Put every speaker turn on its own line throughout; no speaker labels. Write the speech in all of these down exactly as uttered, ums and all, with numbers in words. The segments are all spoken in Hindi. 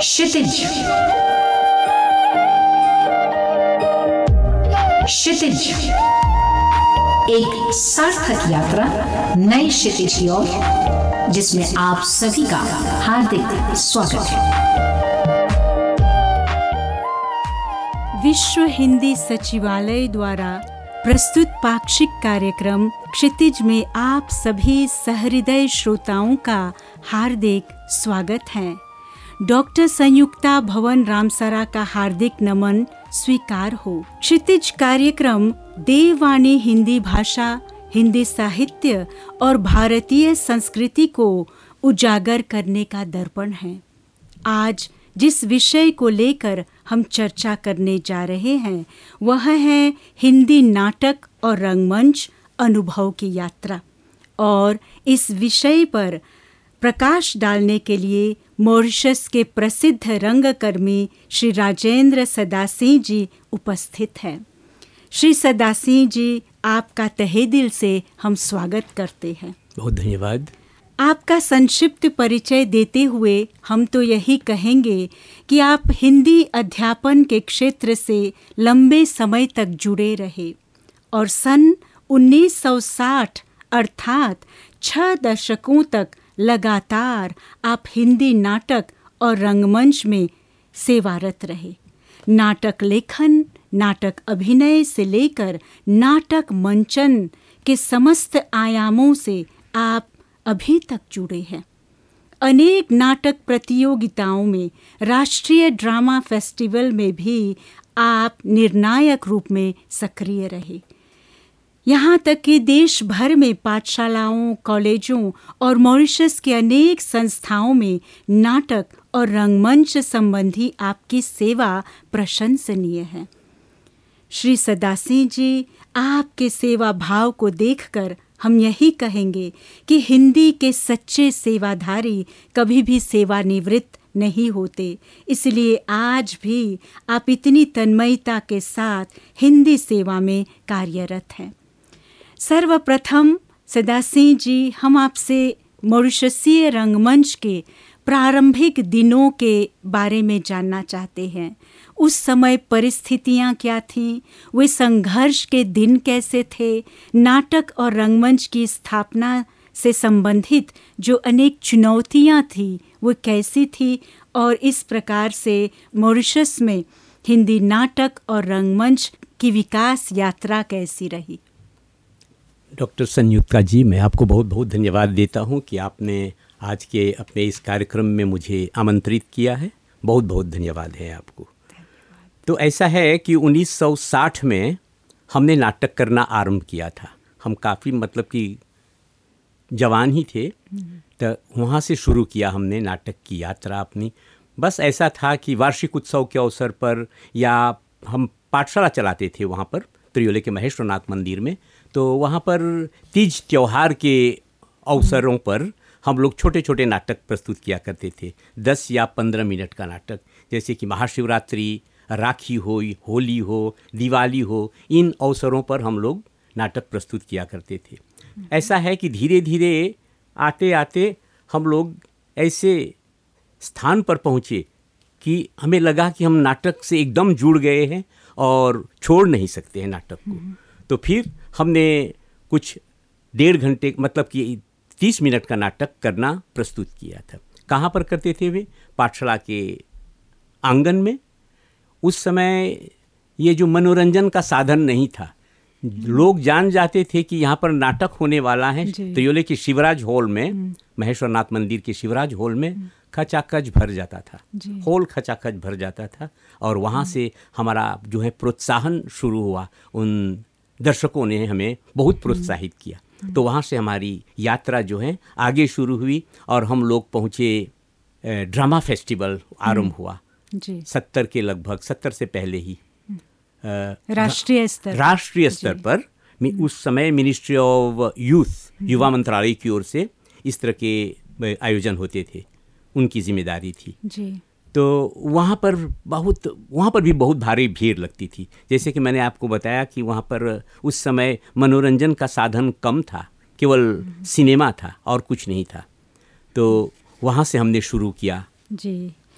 क्षितिज। क्षितिज एक सार्थक यात्रा नए क्षितिज की ओर, जिसमें आप सभी का हार्दिक स्वागत है।
विश्व हिंदी सचिवालय द्वारा प्रस्तुत पाक्षिक कार्यक्रम क्षितिज में आप सभी सहृदय श्रोताओं का हार्दिक स्वागत है। डॉक्टर संयुक्ता भवन रामसरा का हार्दिक नमन स्वीकार हो। क्षितिज कार्यक्रम देववाणी हिंदी भाषा, हिंदी साहित्य और भारतीय संस्कृति को उजागर करने का दर्पण है। आज जिस विषय को लेकर हम चर्चा करने जा रहे हैं वह है हिंदी नाटक और रंगमंच अनुभव की यात्रा। और इस विषय पर प्रकाश डालने के लिए मॉरिशस के प्रसिद्ध रंगकर्मी श्री राजेंद्र सदासिंह जी उपस्थित हैं। श्री सदासिंह जी, आपका तहे दिल से हम स्वागत करते हैं।
बहुत धन्यवाद।
आपका संक्षिप्त परिचय देते हुए हम तो यही कहेंगे कि आप हिंदी अध्यापन के क्षेत्र से लंबे समय तक जुड़े रहे और सन उन्नीस सौ साठ अर्थात छह दशकों तक लगातार आप हिंदी नाटक और रंगमंच में सेवारत रहे। नाटक लेखन, नाटक अभिनय से लेकर नाटक मंचन के समस्त आयामों से आप अभी तक जुड़े हैं। अनेक नाटक प्रतियोगिताओं में, राष्ट्रीय ड्रामा फेस्टिवल में भी आप निर्णायक रूप में सक्रिय रहे। यहाँ तक कि देश भर में पाठशालाओं, कॉलेजों और मॉरिशस के अनेक संस्थाओं में नाटक और रंगमंच संबंधी आपकी सेवा प्रशंसनीय है। श्री सदासिंह जी, आपके सेवा भाव को देखकर हम यही कहेंगे कि हिंदी के सच्चे सेवाधारी कभी भी सेवानिवृत्त नहीं होते। इसलिए आज भी आप इतनी तन्मयता के साथ हिंदी सेवा में कार्यरत हैं। सर्वप्रथम सदासिंह जी, हम आपसे मॉरिशसीय रंगमंच के प्रारंभिक दिनों के बारे में जानना चाहते हैं। उस समय परिस्थितियां क्या थीं? वे संघर्ष के दिन कैसे थे? नाटक और रंगमंच की स्थापना से संबंधित जो अनेक चुनौतियां थीं वो कैसी थी? और इस प्रकार से मॉरिशस में हिंदी नाटक और रंगमंच की विकास यात्रा कैसी रही?
डॉक्टर संयुक्ता जी, मैं आपको बहुत बहुत धन्यवाद देता हूं कि आपने आज के अपने इस कार्यक्रम में मुझे आमंत्रित किया है। बहुत बहुत धन्यवाद है आपको। तो ऐसा है कि उन्नीस सौ साठ में हमने नाटक करना आरंभ किया था। हम काफ़ी मतलब कि जवान ही थे, तो वहाँ से शुरू किया हमने नाटक की यात्रा अपनी। बस ऐसा था कि वार्षिक उत्सव के अवसर पर या हम पाठशाला चलाते थे वहाँ पर त्रियोले के महेश्वरनाथ मंदिर में, तो वहाँ पर तीज त्यौहार के अवसरों पर हम लोग छोटे छोटे नाटक प्रस्तुत किया करते थे। दस या पंद्रह मिनट का नाटक, जैसे कि महाशिवरात्रि, राखी हो, होली हो, दिवाली हो, इन अवसरों पर हम लोग नाटक प्रस्तुत किया करते थे। ऐसा है कि धीरे धीरे आते आते हम लोग ऐसे स्थान पर पहुँचे कि हमें लगा कि हम नाटक से एकदम जुड़ गए हैं और छोड़ नहीं सकते हैं नाटक को। तो फिर हमने कुछ डेढ़ घंटे मतलब कि तीस मिनट का नाटक करना प्रस्तुत किया था। कहाँ पर करते थे वे? पाठशाला के आंगन में। उस समय ये जो मनोरंजन का साधन नहीं था, लोग जान जाते थे कि यहाँ पर नाटक होने वाला है। त्रियोले के शिवराज हॉल में, महेश्वरनाथ मंदिर के शिवराज हॉल में खचाखच भर जाता था, हॉल खचाखच भर जाता था। और वहाँ से हमारा जो है प्रोत्साहन शुरू हुआ। उन दर्शकों ने हमें बहुत प्रोत्साहित किया। तो वहाँ से हमारी यात्रा जो है आगे शुरू हुई और हम लोग पहुँचे, ड्रामा फेस्टिवल आरंभ हुआ सत्तर के लगभग, सत्तर से पहले ही
राष्ट्रीय स्तर
राष्ट्रीय स्तर पर। उस समय मिनिस्ट्री ऑफ यूथ, युवा मंत्रालय की ओर से इस तरह के आयोजन होते थे, उनकी जिम्मेदारी थी जी। तो वहाँ पर बहुत वहाँ पर भी बहुत भारी भीड़ लगती थी। जैसे कि मैंने आपको बताया कि वहाँ पर उस समय मनोरंजन का साधन कम था, केवल सिनेमा था और कुछ नहीं था। तो वहाँ से हमने शुरू किया
जी।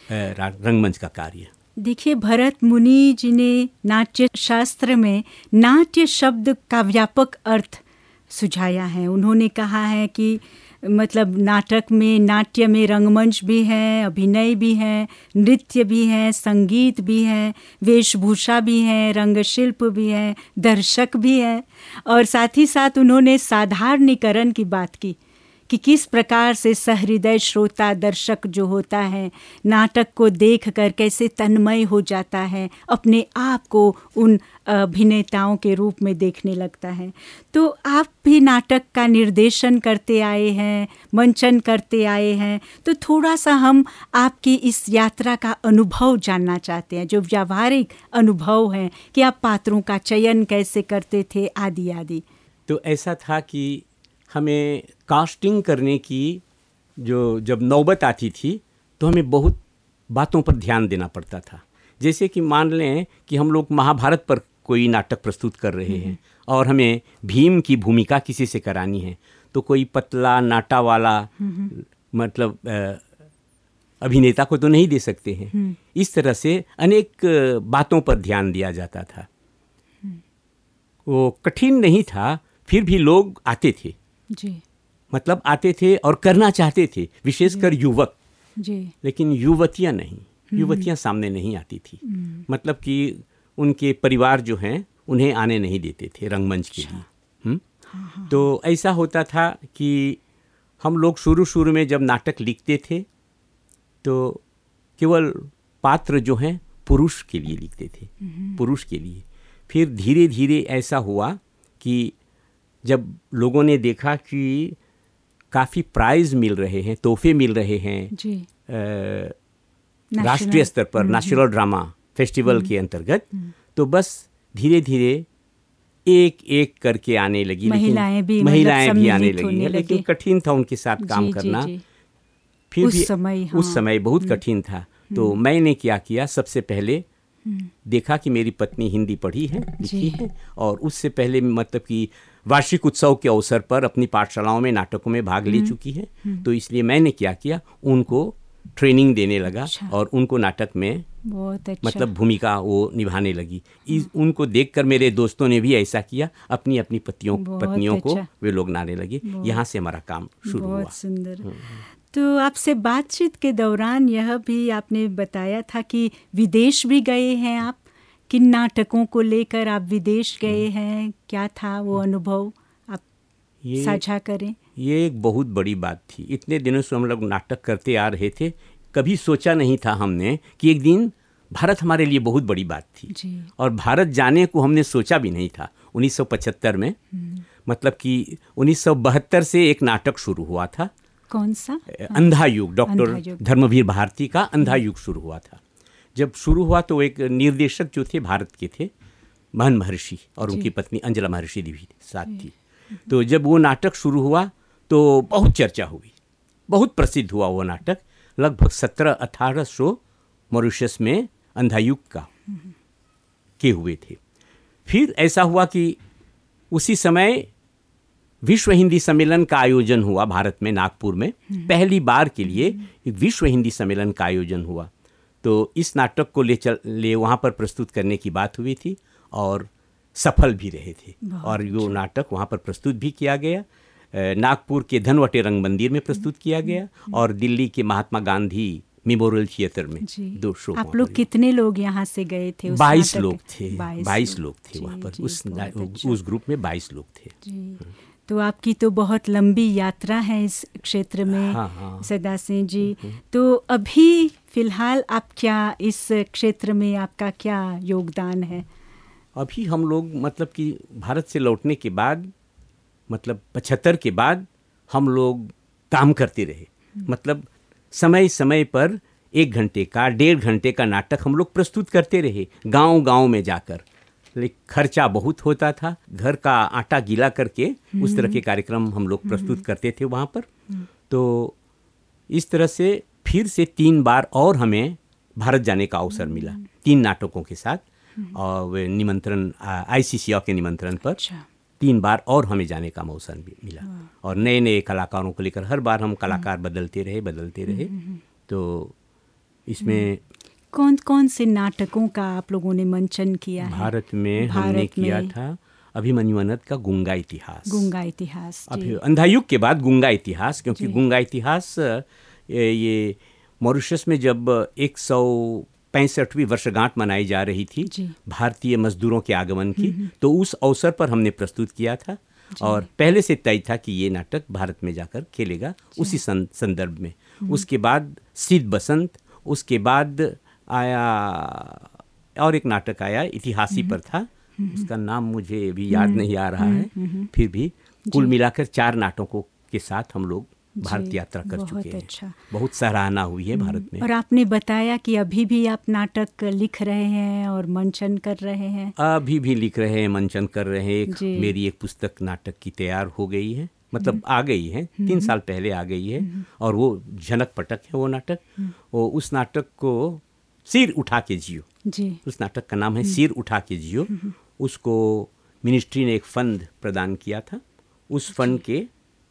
रंगमंच का कार्य।
देखिए, भरत मुनि जी ने नाट्य शास्त्र में नाट्य शब्द का व्यापक अर्थ सुझाया है। उन्होंने कहा है कि मतलब नाटक में, नाट्य में रंगमंच भी है, अभिनय भी है, नृत्य भी है, संगीत भी है, वेशभूषा भी है, रंगशिल्प भी है, दर्शक भी है। और साथ ही साथ उन्होंने साधारणीकरण की बात की कि किस प्रकार से सहृदय श्रोता दर्शक जो होता है नाटक को देखकर कैसे तन्मय हो जाता है, अपने आप को उन अभिनेताओं के रूप में देखने लगता है। तो आप भी नाटक का निर्देशन करते आए हैं, मंचन करते आए हैं, तो थोड़ा सा हम आपकी इस यात्रा का अनुभव जानना चाहते हैं, जो व्यावहारिक अनुभव है कि आप पात्रों का चयन कैसे करते थे, आदि आदि।
तो ऐसा था कि हमें कास्टिंग करने की जो जब नौबत आती थी तो हमें बहुत बातों पर ध्यान देना पड़ता था। जैसे कि मान लें कि हम लोग महाभारत पर कोई नाटक प्रस्तुत कर रहे हैं और हमें भीम की भूमिका किसी से करानी है, तो कोई पतला नाटा वाला मतलब अभिनेता को तो नहीं दे सकते हैं। इस तरह से अनेक बातों पर ध्यान दिया जाता था। वो कठिन नहीं था, फिर भी लोग आते थे
जी,
मतलब आते थे और करना चाहते थे, विशेषकर युवक
जी। लेकिन
युवतियां नहीं, युवतियां सामने नहीं आती थी। मतलब कि उनके परिवार जो हैं उन्हें आने नहीं देते थे रंगमंच के लिए। हाँ, हाँ। तो ऐसा होता था कि हम लोग शुरू शुरू में जब नाटक लिखते थे तो केवल पात्र जो हैं पुरुष के लिए लिखते थे, पुरुष के लिए। फिर धीरे धीरे ऐसा हुआ कि जब लोगों ने देखा कि काफ़ी प्राइज़ मिल रहे हैं, तोहफे मिल रहे हैं राष्ट्रीय स्तर पर नेशनल ड्रामा फेस्टिवल के अंतर्गत, तो बस धीरे धीरे एक एक करके आने लगी।
महिलाएं भी
महिलाएं भी आने लगी, लेकिन कठिन था उनके साथ काम करना। फिर
उस
भी
समय, हाँ।
उस समय बहुत कठिन था। तो मैंने क्या किया, सबसे पहले देखा कि मेरी पत्नी हिंदी पढ़ी है, लिखी है, और उससे पहले मतलब कि वार्षिक उत्सव के अवसर पर अपनी पाठशालाओं में नाटकों में भाग ले चुकी है। तो इसलिए मैंने क्या किया, उनको ट्रेनिंग देने लगा। अच्छा। और उनको नाटक में
बहुत अच्छा।
मतलब भूमिका वो निभाने लगी। इस उनको देखकर मेरे दोस्तों ने भी ऐसा किया, अपनी अपनी पतियों पत्नियों अच्छा। को वे लोग लाने लगे। यहाँ से हमारा काम शुरू हुआ।
बहुत सुंदर। तो आपसे बातचीत के दौरान यह भी आपने बताया था कि विदेश भी गए हैं आप। किन नाटकों को लेकर आप विदेश गए हैं, क्या था वो अनुभव, आप साझा करें।
ये एक बहुत बड़ी बात थी। इतने दिनों से हम लोग नाटक करते आ रहे थे, कभी सोचा नहीं था हमने कि एक दिन भारत हमारे लिए बहुत बड़ी बात थी जी। और भारत जाने को हमने सोचा भी नहीं था। उन्नीस सौ पचहत्तर में मतलब कि उन्नीस सौ बहत्तर से एक नाटक शुरू हुआ था।
कौन सा?
अंधा युग, डॉक्टर धर्मवीर भारती का अंधा युग शुरू हुआ था। जब शुरू हुआ तो एक निर्देशक जो थे भारत के थे, महन महर्षि, और उनकी पत्नी अंजला महर्षि भी साथ थी। तो जब वो नाटक शुरू हुआ तो बहुत चर्चा हुई, बहुत प्रसिद्ध हुआ वो नाटक। लगभग सत्रह अठारह शो मॉरिशस में अंधा युग का के हुए थे। फिर ऐसा हुआ कि उसी समय विश्व हिंदी सम्मेलन का आयोजन हुआ भारत में, नागपुर में। पहली बार के लिए एक विश्व हिंदी सम्मेलन का आयोजन हुआ। तो इस नाटक को ले चल ले वहाँ पर प्रस्तुत करने की बात हुई थी और सफल भी रहे थे। और वो नाटक वहाँ पर प्रस्तुत भी किया गया। नागपुर के धनवटे रंग मंदिर में प्रस्तुत किया गया और दिल्ली के महात्मा गांधी मेमोरियल थिएटर में दो शो।
आप लोग कितने लोग यहाँ से गए थे?
बाईस लोग थे, बाईस लोग थे वहाँ पर। उस उस ग्रुप में बाईस लोग थे।
तो आपकी तो बहुत लंबी यात्रा है इस क्षेत्र में। हाँ, हाँ। सरदार सिंह जी, तो अभी फिलहाल आप क्या इस क्षेत्र में आपका क्या योगदान है?
अभी हम लोग मतलब कि भारत से लौटने के बाद, मतलब पचहत्तर के बाद हम लोग काम करते रहे। मतलब समय समय पर एक घंटे का, डेढ़ घंटे का नाटक हम लोग प्रस्तुत करते रहे, गांव गांव में जाकर। लेकिन खर्चा बहुत होता था, घर का आटा गीला करके उस तरह के कार्यक्रम हम लोग प्रस्तुत करते थे वहाँ पर। तो इस तरह से फिर से तीन बार और हमें भारत जाने का अवसर मिला, तीन नाटकों के साथ। और वे निमंत्रण आईसीसीआर के निमंत्रण पर तीन बार और हमें जाने का अवसर भी मिला। और नए नए कलाकारों को लेकर हर बार हम कलाकार बदलते रहे बदलते रहे तो इसमें
कौन कौन से नाटकों का आप लोगों ने मंचन किया है?
भारत में
भारत
हमने किया
में।
था अभिमन्यु अनंत का गुंगा इतिहास।
गुंगा इतिहास जी।
अभी अंधायुग के बाद गुंगा इतिहास, क्योंकि
जी।
गुंगा इतिहास ये, ये मॉरिशस में जब एक सौ पैंसठवीं वर्षगांठ मनाई जा रही थी
जी।
भारतीय मजदूरों के आगमन की, तो उस अवसर पर हमने प्रस्तुत किया था और पहले से तय था कि ये नाटक भारत में जाकर खेलेगा उसी सं, संदर्भ में। उसके बाद शीत बसंत, उसके बाद आया और एक नाटक आया इतिहासी पर था, उसका नाम मुझे अभी याद नहीं आ रहा है, फिर भी कुल मिलाकर चार नाटकों के साथ हम लोग भारत यात्रा कर चुके हैं।
अच्छा।
बहुत सराहना हुई है भारत में।
और आपने बताया कि अभी भी आप नाटक लिख रहे हैं और मंचन कर रहे हैं।
अभी भी लिख रहे हैं, मंचन कर रहे हैं। एक
जी।
मेरी एक पुस्तक नाटक की तैयार हो गई है, मतलब आ गई है, तीन साल पहले आ गई है, और वो झनक पटक है वो नाटक। वो उस नाटक को सिर उठा के जियो,
जी।
उस नाटक का नाम है सिर उठा के जियो। उसको मिनिस्ट्री ने एक फंड प्रदान किया था, उस फंड के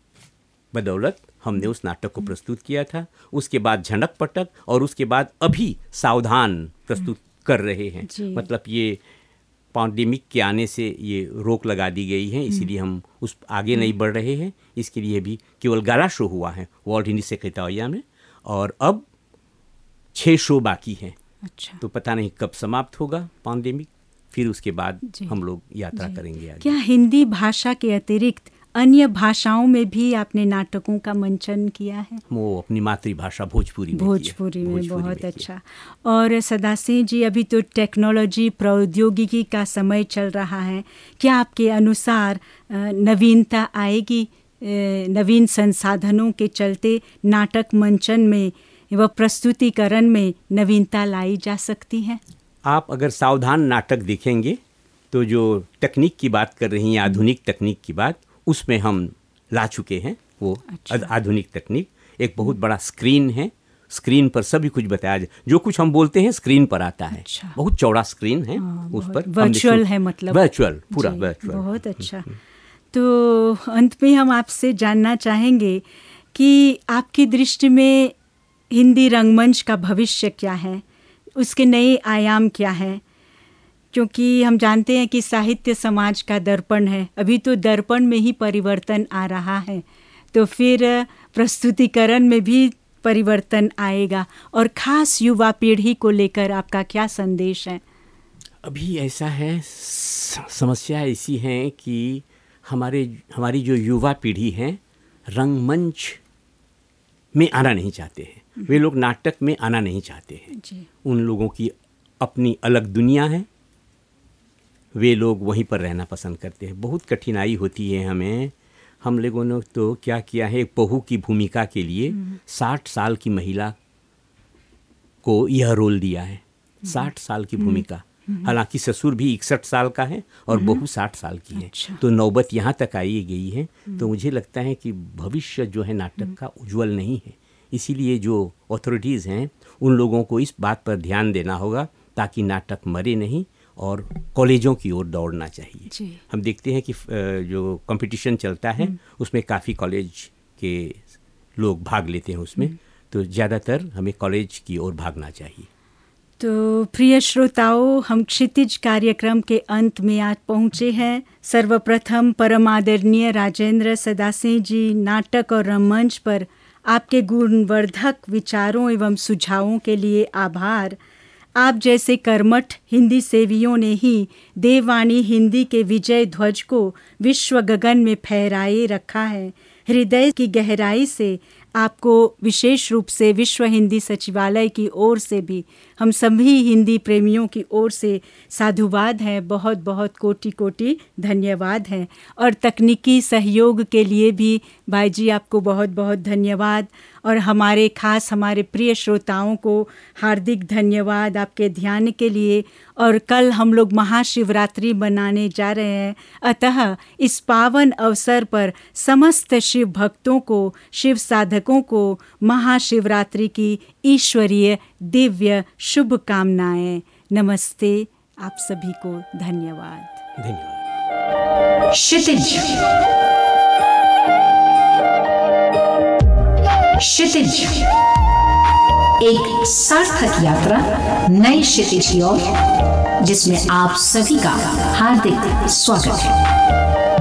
बदौलत हमने उस नाटक को प्रस्तुत किया था। उसके बाद झनक पटक, और उसके बाद अभी सावधान प्रस्तुत कर रहे हैं।
जी।
मतलब ये पैंडेमिक के आने से ये रोक लगा दी गई है, इसीलिए हम उस आगे नहीं बढ़ रहे हैं। इसके लिए भी केवल गाला शो हुआ है वर्ल्ड हिंदी सेक्रेटेरिया में, और अब छः शो बाकी हैं।
अच्छा।
तो पता नहीं कब समाप्त होगा पैंडेमिक, फिर उसके बाद
जी।
हम लोग यात्रा करेंगे आगे।
क्या हिंदी भाषा के अतिरिक्त अन्य भाषाओं में भी आपने नाटकों का मंचन किया है?
वो अपनी मातृभाषा भोजपुरी में
भोजपुरी
किया।
में
भोजपुरी
बहुत
में
अच्छा। और सदासिंह जी, अभी तो टेक्नोलॉजी प्रौद्योगिकी का समय चल रहा है, क्या आपके अनुसार अ, नवीनता आएगी? अ, नवीन संसाधनों के चलते नाटक मंचन में व प्रस्तुतिकरण में नवीनता लाई जा सकती है?
आप अगर सावधान नाटक देखेंगे तो जो तकनीक की बात कर रही हैं, आधुनिक तकनीक की बात, उसमें हम ला चुके हैं वो।
अच्छा।
आधुनिक तकनीक, एक बहुत बड़ा स्क्रीन है, स्क्रीन पर सभी कुछ बताया जाए, जो कुछ हम बोलते हैं स्क्रीन पर आता है।
अच्छा।
बहुत चौड़ा स्क्रीन है,
हाँ,
उस
बहुत
पर
वर्चुअल है, मतलब
वर्चुअल, पूरा
जी,
वर्चुअल।
बहुत अच्छा। तो अंत में हम आपसे जानना चाहेंगे कि आपकी दृष्टि में हिंदी रंगमंच का भविष्य क्या है, उसके नए आयाम क्या हैं? क्योंकि हम जानते हैं कि साहित्य समाज का दर्पण है, अभी तो दर्पण में ही परिवर्तन आ रहा है, तो फिर प्रस्तुतिकरण में भी परिवर्तन आएगा, और ख़ास युवा पीढ़ी को लेकर आपका क्या संदेश है?
अभी ऐसा है, समस्या ऐसी है कि हमारे हमारी जो युवा पीढ़ी है रंगमंच में आना नहीं चाहते हैं, वे लोग नाटक में आना नहीं चाहते हैं।
जी।
उन लोगों की अपनी अलग दुनिया है, वे लोग वहीं पर रहना पसंद करते हैं। बहुत कठिनाई होती है हमें। हम लोगों ने तो क्या किया है, एक बहू की भूमिका के लिए साठ साल की महिला को यह रोल दिया है। साठ साल की भूमिका, हालांकि ससुर भी इकसठ साल का है और बहू साठ साल की है।
अच्छा।
तो नौबत यहाँ तक आई गई है। तो मुझे लगता है कि भविष्य जो है नाटक का उज्जवल नहीं है। इसीलिए जो अथॉरिटीज़ हैं उन लोगों को इस बात पर ध्यान देना होगा ताकि नाटक मरे नहीं, और कॉलेजों की ओर दौड़ना चाहिए।
जी।
हम देखते हैं कि जो कंपटीशन चलता है उसमें काफ़ी कॉलेज के लोग भाग लेते हैं उसमें, तो ज़्यादातर हमें कॉलेज की ओर भागना चाहिए।
तो प्रिय श्रोताओं, हम क्षितिज कार्यक्रम के अंत में आज पहुँचे हैं। सर्वप्रथम परम आदरणीय राजेंद्र सदासिंह जी, नाटक और रंगमंच पर आपके गुणवर्धक विचारों एवं सुझावों के लिए आभार। आप जैसे कर्मठ हिंदी सेवियों ने ही देववाणी हिंदी के विजय ध्वज को विश्व गगन में फहराए रखा है। हृदय की गहराई से आपको विशेष रूप से विश्व हिंदी सचिवालय की ओर से भी, हम सभी हिंदी प्रेमियों की ओर से साधुवाद है, बहुत बहुत कोटि कोटि धन्यवाद है। और तकनीकी सहयोग के लिए भी भाई जी आपको बहुत बहुत धन्यवाद, और हमारे खास हमारे प्रिय श्रोताओं को हार्दिक धन्यवाद आपके ध्यान के लिए। और कल हम लोग महाशिवरात्रि मनाने जा रहे हैं, अतः इस पावन अवसर पर समस्त शिव भक्तों को, शिव साधकों को महाशिवरात्रि की ईश्वरीय दिव्य शुभकामनाएं। नमस्ते, आप सभी को धन्यवाद।
धन्यवाद।
क्षितिज क्षितिज एक सार्थक यात्रा नए क्षितिज की ओर, जिसमें आप सभी का हार्दिक स्वागत है।